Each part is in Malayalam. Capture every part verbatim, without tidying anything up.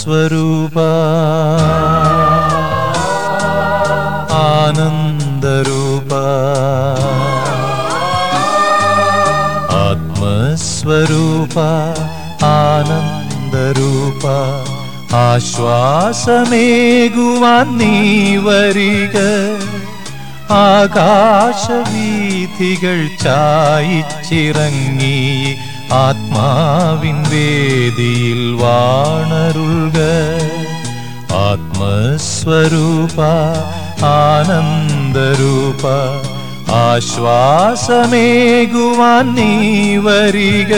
ആത്മസ്വരൂപാ ആനന്ദരൂപാ ആത്മസ്വരൂപാ ആനന്ദരൂപാ ആശ്വാസമേകുവാൻ നീ വരിക. ആകാശവീഥികൾ ചായിച്ചിറങ്ങി ആത്മാവിൻ വേദിയിൽ വാണരുൾക. ആത്മസ്വരൂപാ ആനന്ദരൂപ ആശ്വാസമേകുവാൻ നീ വരിക.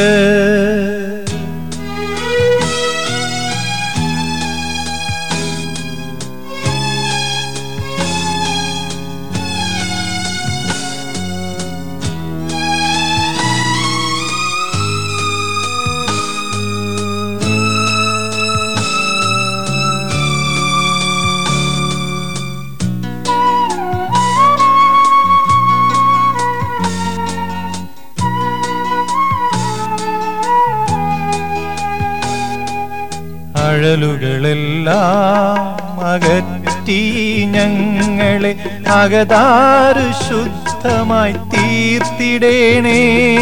അഴലുകളെല്ലാം അകറ്റി ഞങ്ങളെ അകതാരു ശുദ്ധമായി തീർത്തിടേണേ.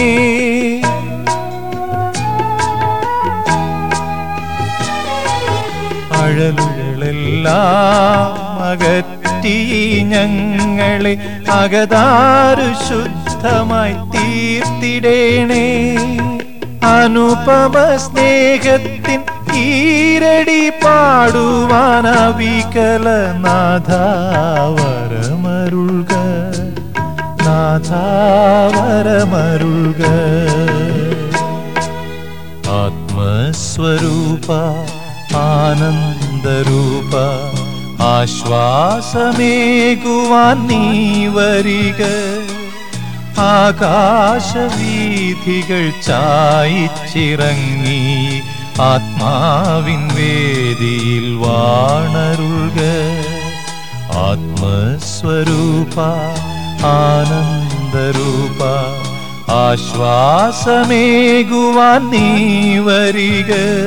അഴലുകളെല്ലാം അകറ്റി ഞങ്ങളെ അകതാരു ശുദ്ധമായി തീർത്തിടേണേ. അനുപമ സ്നേഹത്തിൻ ഈരടി പാടുവാനവികല നാഥാവരമരുൾക. നാഥാവരമരുൾക. ആത്മസ്വരൂപാ ആനന്ദരൂപ ആശ്വാസമേകുവാൻ നീ വരിക. ആകാശവീഥികൾ ചായിച്ചിറങ്ങി ആത്മാവിൻ വേദിയിൽ വാണരുൾക. ആത്മസ്വരൂപാ ആനന്ദരൂപ ആശ്വാസമേകുവാൻ നീ വരിക.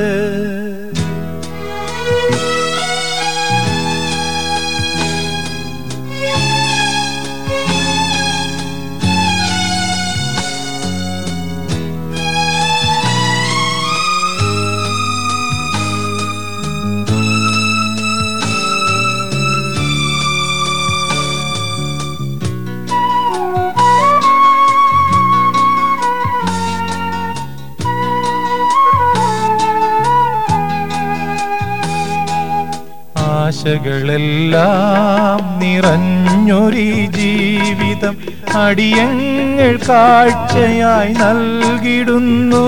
ആശകളെല്ലാം നിറഞ്ഞൊരു ജീവിതം അടിയങ്ങൾ കാഴ്ചയായി നൽകിടുന്നു.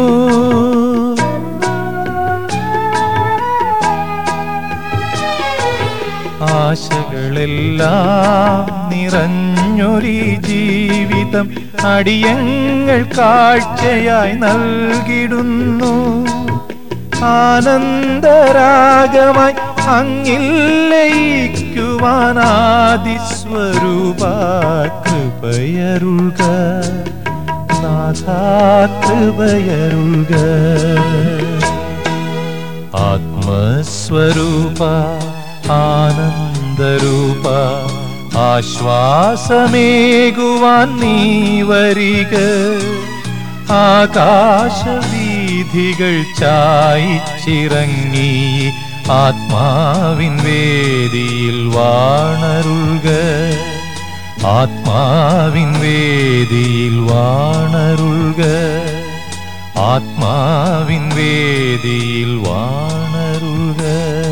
ആശകളെല്ലാം നിറഞ്ഞൊരു ജീവിതം അടിയങ്ങൾ കാഴ്ചയായി നൽകിടുന്നു. ആനന്ദരാഗമായി അങ്ങിൽ ലയിക്കുവാനാദിസ്വരൂപ കൃപയരുൾക. നാഥാ കൃപയരുൾക. ആത്മസ്വരൂപാ ആനന്ദരൂപ ആശ്വാസമേകുവാൻ നീ വരിക. ആകാശവീഥികൾ ചായിച്ചിറങ്ങി ആത്മാവിൻ വേദിയിൽ വാണരുൾക. ആത്മാവിൻ വേദിയിൽ വാണരുൾക. ആത്മാവിൻ വേദിയിൽ വാണരുൾക.